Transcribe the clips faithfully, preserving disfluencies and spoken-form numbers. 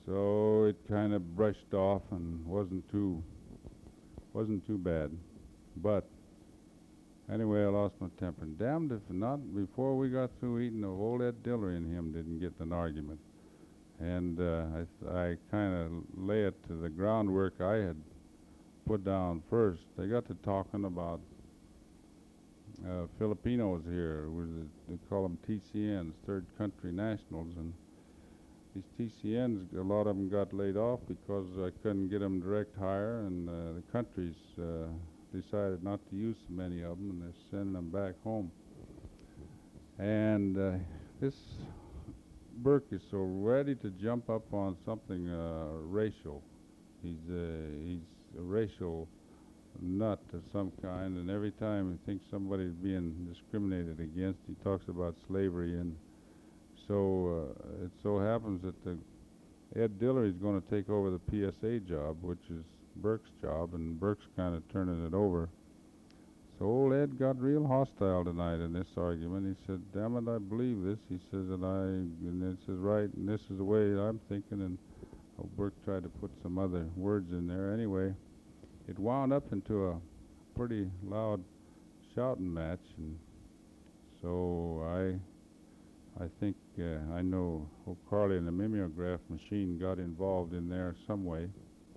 So it kind of brushed off and wasn't too wasn't too bad. But anyway, I lost my temper. And damned if not, before we got through eating, the old Ed Diller and him didn't get in an argument. And uh, I, I kind of lay it to the groundwork I had put down first. They got to talking about uh, Filipinos here. Was it, they call them T C Ns, Third Country Nationals. And these T C Ns, a lot of them got laid off because I couldn't get them direct hire, and uh, the countries uh, decided not to use so many of them, and they're sending them back home. And uh, this Burke is so ready to jump up on something uh, racial. He's uh, he's a racial nut of some kind, and every time he thinks somebody's being discriminated against, he talks about slavery. And so uh, it so happens that the Ed Diller is going to take over the P S A job, which is Burke's job, and Burke's kind of turning it over. So old Ed got real hostile tonight in this argument. He said, "Damn it, I believe this." He says, and I, and this is right, and this is the way I'm thinking. And oh, Burke tried to put some other words in there. Anyway, it wound up into a pretty loud shouting match, and so I, I think uh, I know O'Carly and the mimeograph machine got involved in there some way.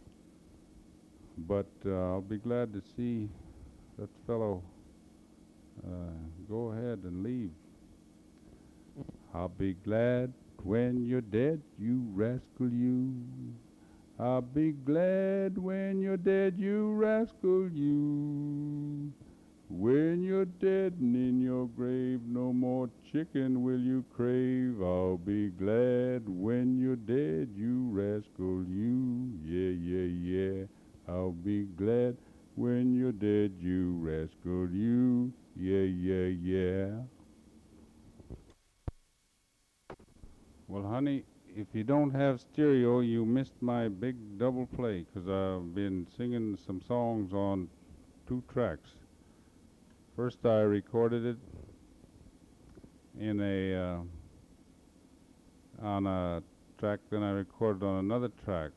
But uh, I'll be glad to see that fellow uh, go ahead and leave. I'll be glad when you're dead, you rascal you. I'll be glad when you're dead, you rascal you. When you're dead and in your grave, no more chicken will you crave. I'll be glad when you're dead, you rascal you. Yeah, yeah, yeah. I'll be glad when you're dead, you rascal you. Yeah, yeah, yeah. Well, honey, if you don't have stereo, you missed my big double play, 'cause I've been singing some songs on two tracks. First, I recorded it in a uh, on a track, then I recorded on another track.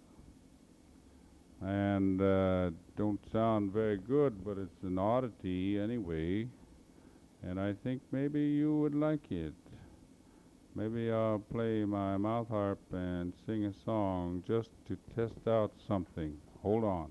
And uh, don't sound very good, but it's an oddity anyway, and I think maybe you would like it. Maybe I'll play my mouth harp and sing a song just to test out something. Hold on.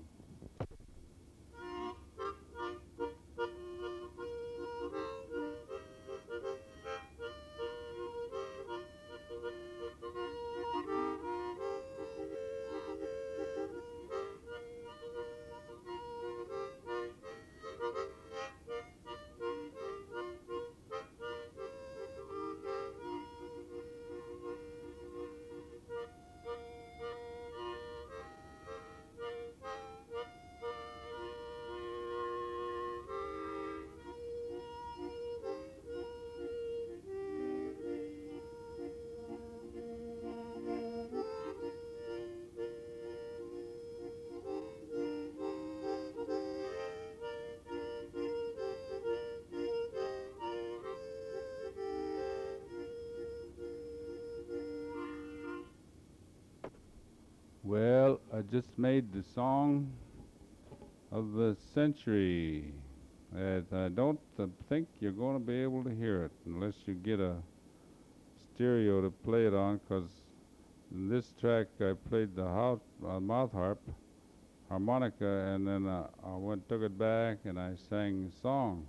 Well, I just made the song of the century. And I don't uh, think you're going to be able to hear it unless you get a stereo to play it on, 'cause in this track I played the house, uh, mouth harp, harmonica, and then uh, I went took it back and I sang the song.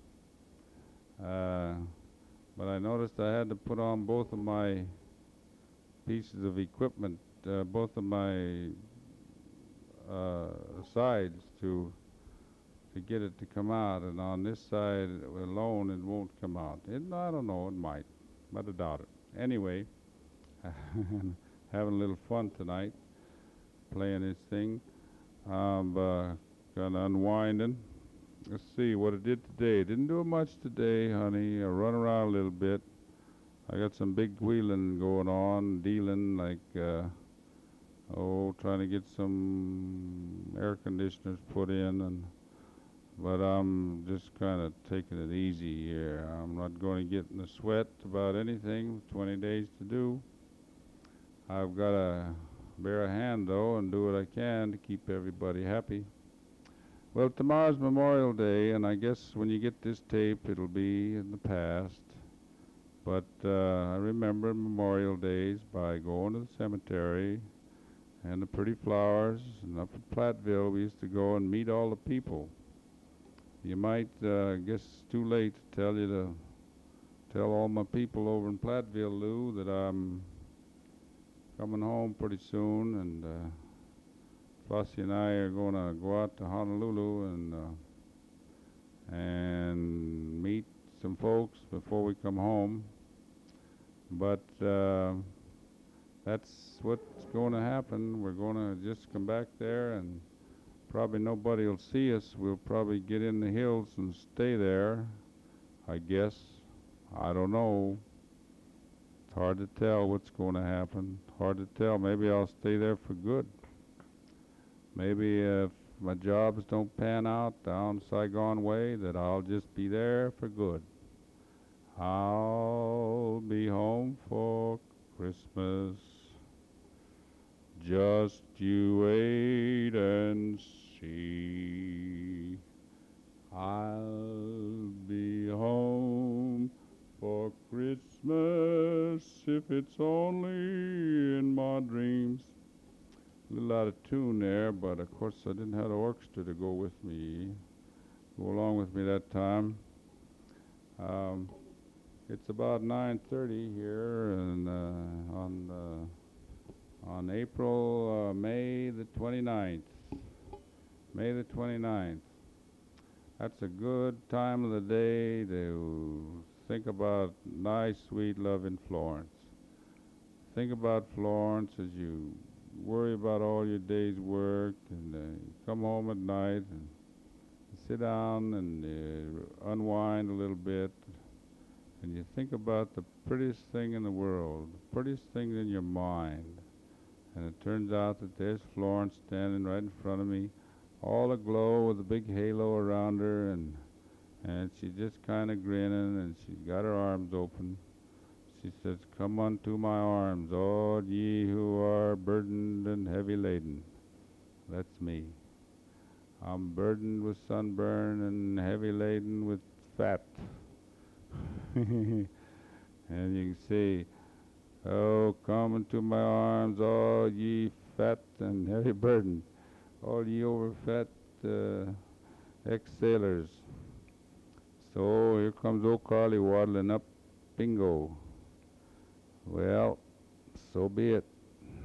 Uh, but I noticed I had to put on both of my pieces of equipment, uh, both of my uh, sides to to get it to come out, and on this side alone it won't come out. It, I don't know, it might, but I doubt it. Anyway, having a little fun tonight, playing this thing. I'm uh, kind of unwinding. Let's see what I did today. Didn't do much today, honey. I run around a little bit. I got some big wheeling going on, dealing like, uh, oh, trying to get some air conditioners put in, and but I'm just kind of taking it easy here. I'm not going to get in a sweat about anything. twenty days to do. I've got a bear a hand, though, and do what I can to keep everybody happy. Well, tomorrow's Memorial Day, and I guess when you get this tape, it'll be in the past. But uh, I remember Memorial Days by going to the cemetery and the pretty flowers. And up at Platteville, we used to go and meet all the people. You might uh, guess it's too late to tell you to tell all my people over in Platteville, Lou, that I'm coming home pretty soon, and uh, Flossie and I are going to go out to Honolulu and uh, and meet some folks before we come home. But uh, that's what's going to happen. We're going to just come back there, and probably nobody will see us. We'll probably get in the hills and stay there, I guess. I don't know. It's hard to tell what's going to happen. Hard to tell. Maybe I'll stay there for good. Maybe if my jobs don't pan out down Saigon way, that I'll just be there for good. I'll be home for Christmas. Just you wait and see. I'll be home for Christmas if it's only in my dreams. A little out of tune there, but of course I didn't have the orchestra to go with me, go along with me that time. Um, it's about nine thirty here, and uh, on uh, on April, uh, May the twenty-ninth. May the twenty-ninth. That's a good time of the day to think about nice, sweet, loving Florence. Think about Florence as you worry about all your day's work, and uh, you come home at night and sit down and uh, unwind a little bit, and you think about the prettiest thing in the world, the prettiest thing in your mind. And it turns out that there's Florence standing right in front of me, all aglow with a big halo around her, and and she's just kind of grinning, and she's got her arms open. She says, "Come unto my arms, all ye who are burdened and heavy laden." That's me. I'm burdened with sunburn and heavy laden with fat. And you can say, "Oh, come into my arms, all ye fat and heavy burdened, all ye overfat uh, ex-sailors." So here comes old Carly waddling up, bingo. Well, so be it.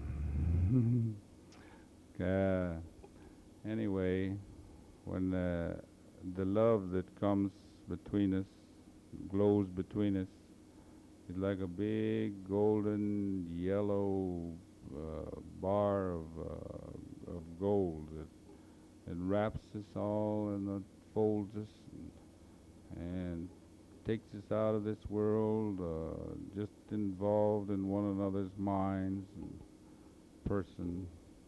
uh, anyway, when uh, the love that comes between us, glows between us, is like a big golden yellow uh, bar of, uh, of gold that, that wraps us all and folds us and, and takes us out of this world, uh, just involved in one another's minds and person.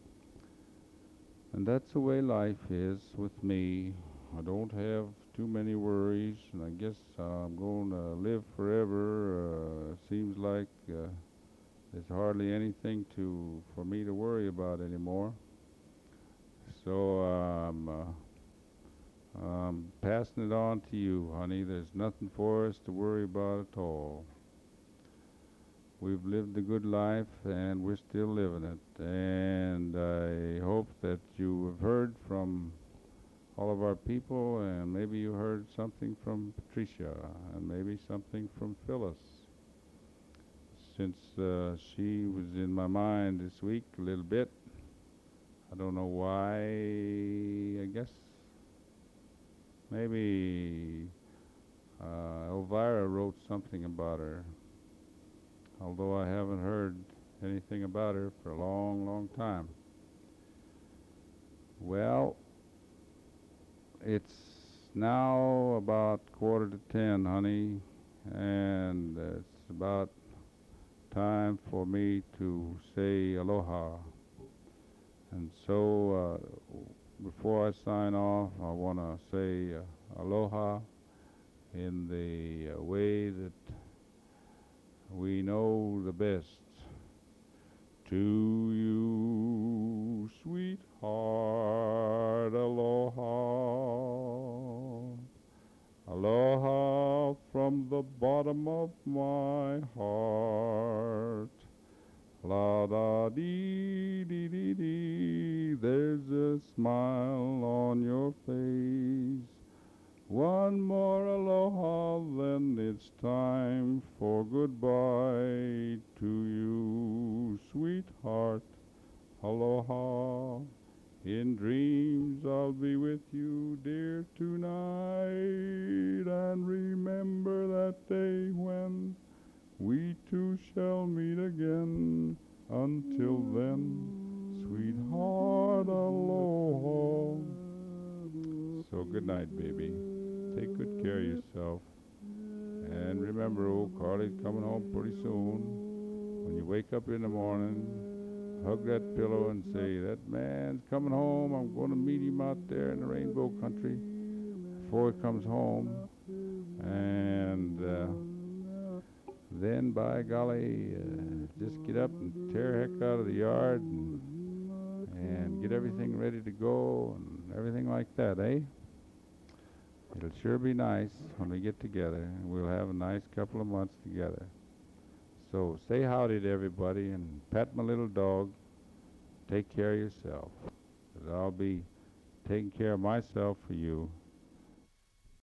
And that's the way life is with me. I don't have too many worries, and I guess uh, I'm going to live forever. Uh, seems like uh, there's hardly anything to for me to worry about anymore. So um, uh, I'm passing it on to you, honey. There's nothing for us to worry about at all. We've lived a good life, and we're still living it. And I hope that you have heard from all of our people, and maybe you heard something from Patricia, and maybe something from Phyllis. Since uh, she was in my mind this week a little bit, I don't know why, I guess maybe uh, Elvira wrote something about her, although I haven't heard anything about her for a long, long time. Well, it's now about quarter to ten, honey, and uh, it's about time for me to say aloha. And so uh, before I sign off, I want to say uh, aloha in the uh, way that we know the best. To you sweetheart. Aloha. Aloha from the bottom of my heart. La da dee dee dee dee, there's a smile on your face. One more aloha, then it's time for goodbye to you, sweetheart. Aloha. In dreams I'll be with you, dear, tonight. And remember that day when we two shall meet again. Until then, sweetheart, aloha. So good night, baby. Take good care of yourself. And remember, old Carly's coming home pretty soon. When you wake up in the morning, hug that pillow and say, that man's coming home. I'm going to meet him out there in the rainbow country before he comes home. And uh, then, by golly, uh, just get up and tear heck out of the yard and, and get everything ready to go and everything like that, eh? It'll sure be nice when we get together. We'll have a nice couple of months together. So say howdy to everybody and pet my little dog. Take care of yourself. 'Cause I'll be taking care of myself for you.